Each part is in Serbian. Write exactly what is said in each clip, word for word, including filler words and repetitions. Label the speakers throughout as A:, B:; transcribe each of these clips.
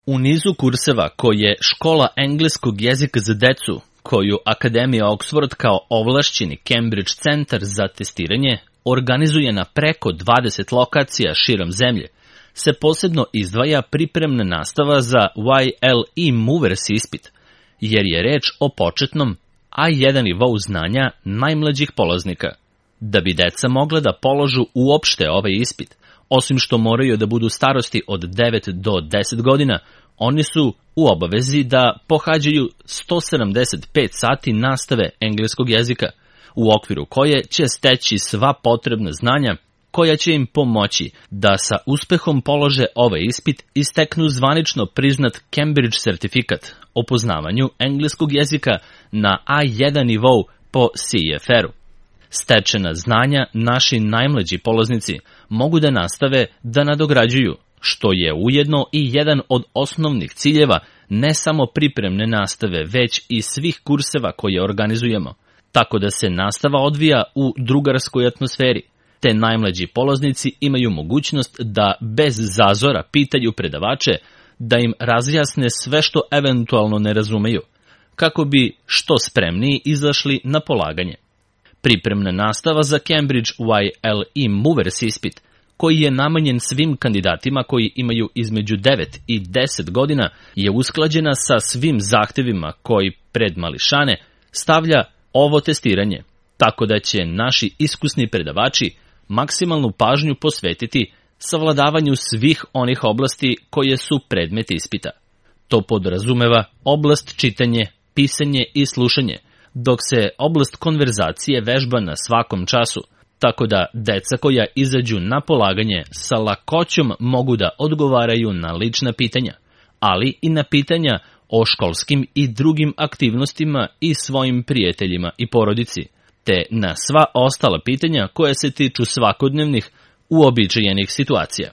A: U nizu kurseva koje Škola engleskog jezika za decu, koju Akademija Oxford kao ovlašćeni Cambridge centar za testiranje organizuje na preko dvadeset lokacija širom zemlje, se posebno izdvaja pripremna nastava za Y L E Movers ispit, jer je reč o početnom A jedan nivou znanja najmlađih polaznika. Da bi deca mogla da položu uopšte ovaj ispit, osim što moraju da budu starosti od devet do deset godina, oni su u obavezi da pohađaju sto sedamdeset pet sati nastave engleskog jezika, u okviru koje će steći sva potrebna znanja koja će im pomoći da sa uspehom polože ovaj ispit i steknu zvanično priznat Cambridge sertifikat o poznavanju engleskog jezika na A jedan nivou po C F R-u. Stečena znanja naši najmlađi polaznici mogu da nastave da nadograđuju, što je ujedno i jedan od osnovnih ciljeva ne samo pripremne nastave, već i svih kurseva koje organizujemo, tako da se nastava odvija u drugarskoj atmosferi, te najmlađi polaznici imaju mogućnost da bez zazora pitaju predavače da im razjasne sve što eventualno ne razumeju, kako bi što spremniji izašli na polaganje. Pripremna nastava za Cambridge Y L E Movers ispit, koji je namenjen svim kandidatima koji imaju između devet i deset godina, je usklađena sa svim zahtevima koji pred mališane stavlja ovo testiranje, tako da će naši iskusni predavači maksimalnu pažnju posvetiti savladavanju svih onih oblasti koje su predmet ispita. To podrazumeva oblast čitanje, pisanje i slušanje, dok se oblast konverzacije vežba na svakom času, tako da deca koja izađu na polaganje sa lakoćom mogu da odgovaraju na lična pitanja, ali i na pitanja o školskim i drugim aktivnostima i svojim prijateljima i porodici, te na sva ostala pitanja koja se tiču svakodnevnih, uobičajenih situacija.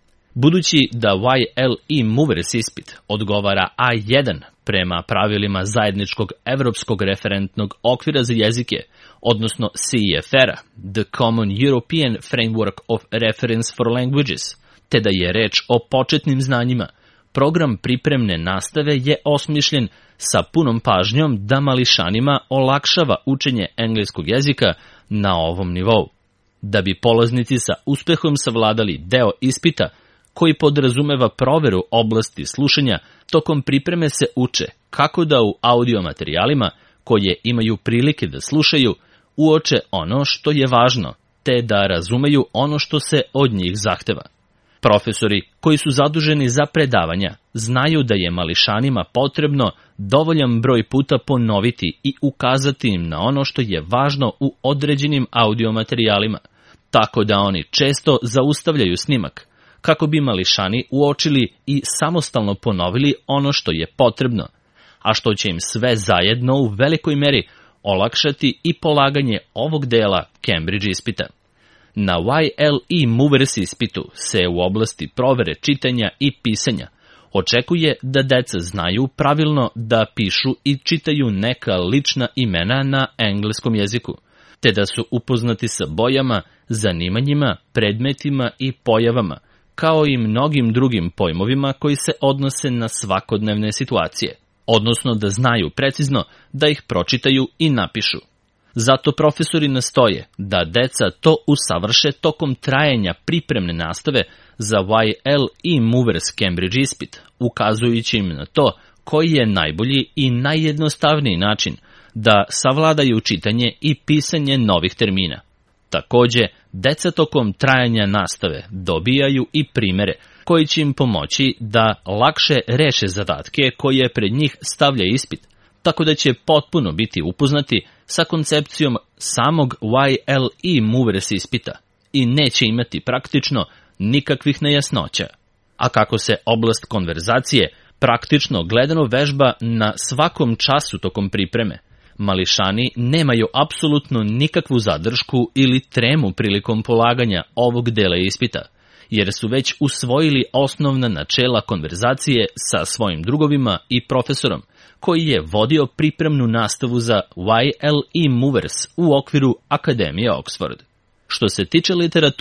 A: Budući da Y L E Movers ispit odgovara A jedan prema pravilima zajedničkog evropskog referentnog okvira za jezike, odnosno C E F R-a, The Common European Framework of Reference for Languages, te da je reč o početnim znanjima, program pripremne nastave je osmišljen sa punom pažnjom da mališanima olakšava učenje engleskog jezika na ovom nivou. Da bi polaznici sa uspehom savladali deo ispita, koji podrazumeva proveru oblasti slušanja, tokom pripreme se uče kako da u audio materijalima koje imaju prilike da slušaju uoče ono što je važno, te da razumeju ono što se od njih zahteva. Profesori koji su zaduženi za predavanja znaju da je mališanima potrebno dovoljan broj puta ponoviti i ukazati im na ono što je važno u određenim audio materijalima, tako da oni često zaustavljaju snimak, kako bi mališani uočili i samostalno ponovili ono što je potrebno, a što će im sve zajedno u velikoj meri olakšati i polaganje ovog dela Cambridge ispita. Na Y L E Movers ispitu se u oblasti provere čitanja i pisanja očekuje da deca znaju pravilno da pišu i čitaju neka lična imena na engleskom jeziku, te da su upoznati sa bojama, zanimanjima, predmetima i pojavama, kao i mnogim drugim pojmovima koji se odnose na svakodnevne situacije, odnosno da znaju precizno da ih pročitaju i napišu. Zato profesori nastoje da deca to usavrše tokom trajanja pripremne nastave za Y L E Movers Cambridge ispit, ukazujući im na to koji je najbolji i najjednostavniji način da savladaju čitanje i pisanje novih termina. Takođe, deca tokom trajanja nastave dobijaju i primere koji će im pomoći da lakše reše zadatke koje pred njih stavlja ispit, tako da će potpuno biti upoznati sa koncepcijom samog Y L E Movers ispita i neće imati praktično nikakvih nejasnoća. A kako se oblast konverzacije praktično gledano vežba na svakom času tokom pripreme, mališani nemaju apsolutno nikakvu zadršku ili tremu prilikom polaganja ovog dela ispita, jer su već usvojili osnovna načela konverzacije sa svojim drugovima i profesorom, koji je vodio pripremnu nastavu za Y L E Movers u okviru Akademije Oxford. Što se tiče literature,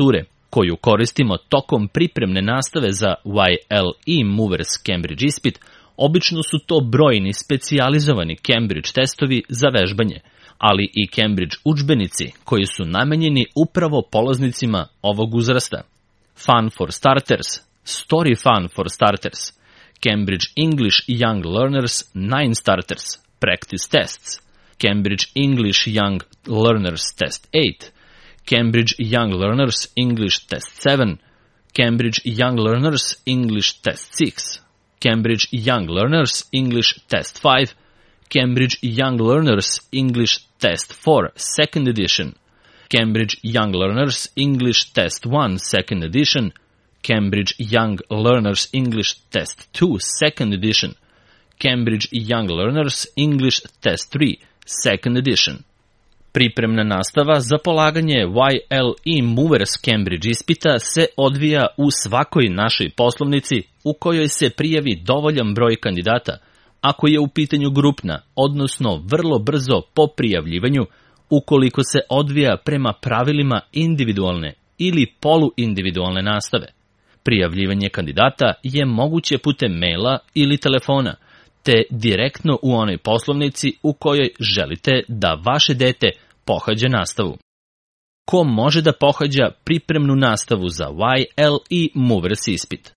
A: koju koristimo tokom pripremne nastave za Y L E Movers Cambridge ispit, obično su to brojni specijalizovani Cambridge testovi za vežbanje, ali i Cambridge udžbenici koji su namenjeni upravo polaznicima ovog uzrasta. Fun for Starters, Story Fun for Starters, Cambridge English Young Learners nine Starters, Practice Tests, Cambridge English Young Learners Test eight, Cambridge Young Learners English Test seven, Cambridge Young Learners English Test six, Cambridge Young Learners English Test five, Cambridge Young Learners English Test four Second Edition, Cambridge Young Learners English Test one Second Edition, Cambridge Young Learners English Test two Second Edition, Cambridge Young Learners English Test three Second Edition. Pripremna nastava za polaganje Y L E Movers Cambridge ispita se odvija u svakoj našoj poslovnici u kojoj se prijavi dovoljan broj kandidata, ako je u pitanju grupna, odnosno vrlo brzo po prijavljivanju, ukoliko se odvija prema pravilima individualne ili poluindividualne nastave. Prijavljivanje kandidata je moguće putem maila ili telefona, te direktno u onoj poslovnici u kojoj želite da vaše dete pohađa nastavu. Ko može da pohađa pripremnu nastavu za Y L E Movers ispit?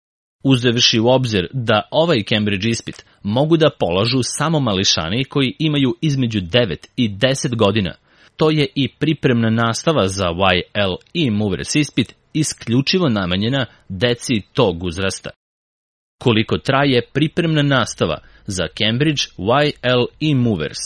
A: Uzevši u obzir da ovaj Cambridge ispit mogu da polažu samo mališani koji imaju između devet i deset godina, to je i pripremna nastava za Y L E Movers ispit isključivo namenjena deci tog uzrasta. Koliko traje pripremna nastava za Cambridge Y L E Movers?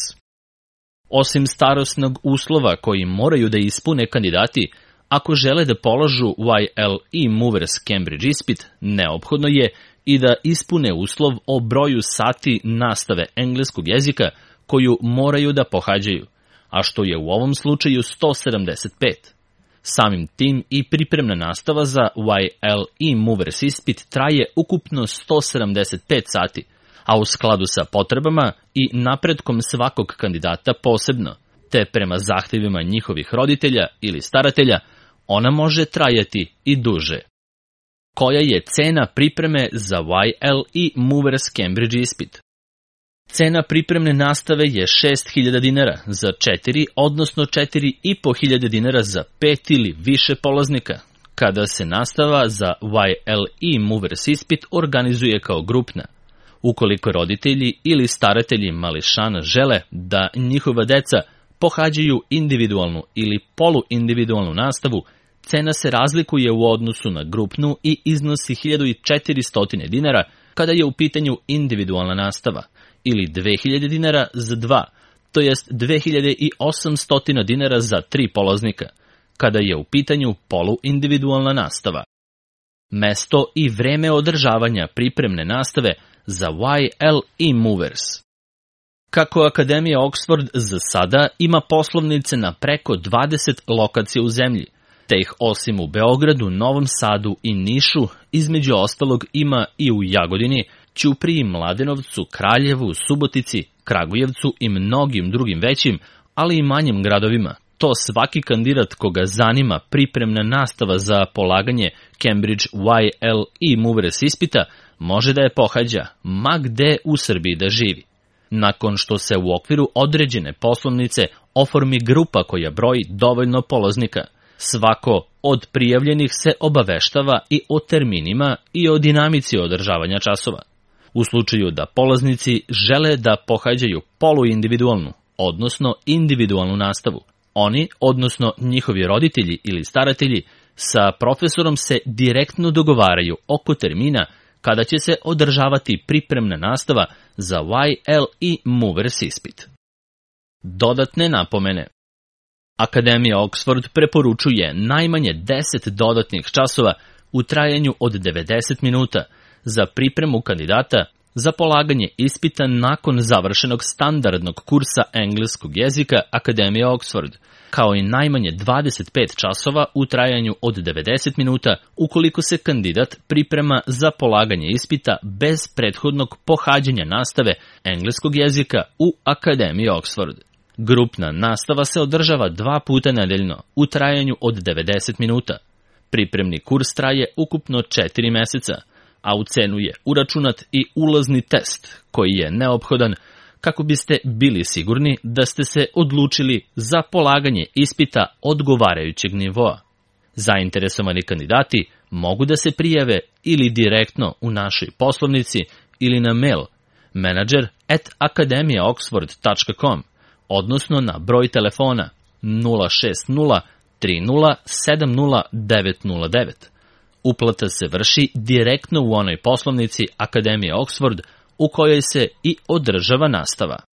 A: Osim starosnog uslova koji moraju da ispune kandidati, ako žele da polažu Y L E Movers Cambridge ispit, neophodno je i da ispune uslov o broju sati nastave engleskog jezika koju moraju da pohađaju, a što je u ovom slučaju sto sedamdeset pet. Samim tim i pripremna nastava za Y L E Movers ispit traje ukupno sto sedamdeset pet sati, a u skladu sa potrebama i napretkom svakog kandidata posebno, te prema zahtevima njihovih roditelja ili staratelja, ona može trajati i duže. Koja je cena pripreme za Y L E Movers Cambridge ispit? Cena pripremne nastave je šest hiljada dinara za četiri, odnosno četiri i po hiljade dinara za pet ili više polaznika, kada se nastava za Y L E Movers ispit organizuje kao grupna. Ukoliko roditelji ili staratelji mališana žele da njihova deca pohađaju individualnu ili poluindividualnu nastavu, cena se razlikuje u odnosu na grupnu i iznosi hiljadu četiristo dinara kada je u pitanju individualna nastava, ili dve hiljade dinara za dva, to jest dve hiljade osamsto dinara za tri polaznika, kada je u pitanju poluindividualna nastava. Mesto i vreme održavanja pripremne nastave za Y L E Movers. Kako Akademija Oxford za sada ima poslovnice na preko dvadeset lokacija u zemlji, te ih osim u Beogradu, Novom Sadu i Nišu, između ostalog ima i u Jagodini, Ćupriji, Mladenovcu, Kraljevu, Subotici, Kragujevcu i mnogim drugim većim, ali i manjim gradovima. To svaki kandidat koga zanima pripremna nastava za polaganje Cambridge Y L E Movers ispita može da je pohađa ma gde u Srbiji da živi. Nakon što se u okviru određene poslovnice oformi grupa koja broji dovoljno polaznika, svako od prijavljenih se obaveštava i o terminima i o dinamici održavanja časova. U slučaju da polaznici žele da pohađaju poluindividualnu, odnosno individualnu nastavu, oni, odnosno njihovi roditelji ili staratelji, sa profesorom se direktno dogovaraju oko termina kada će se održavati pripremna nastava za Y L E Movers ispit. Dodatne napomene. Akademija Oxford preporučuje najmanje deset dodatnih časova u trajanju od devedeset minuta za pripremu kandidata za polaganje ispita nakon završenog standardnog kursa engleskog jezika Akademije Oxford, kao i najmanje dvadeset pet časova u trajanju od devedeset minuta ukoliko se kandidat priprema za polaganje ispita bez prethodnog pohađanja nastave engleskog jezika u Akademiji Oxford. Grupna nastava se održava dva puta nedeljno u trajanju od devedeset minuta. Pripremni kurs traje ukupno četiri meseca, a u cenu je uračunat i ulazni test, koji je neophodan kako biste bili sigurni da ste se odlučili za polaganje ispita odgovarajućeg nivoa. Zainteresovani kandidati mogu da se prijave ili direktno u našoj poslovnici ili na mail menadžer at akademija oxford tačka com, odnosno na broj telefona nula šest nula tri nula sedam nula devet nula devet. Uplata se vrši direktno u onoj poslovnici Akademije Oxford u kojoj se i održava nastava.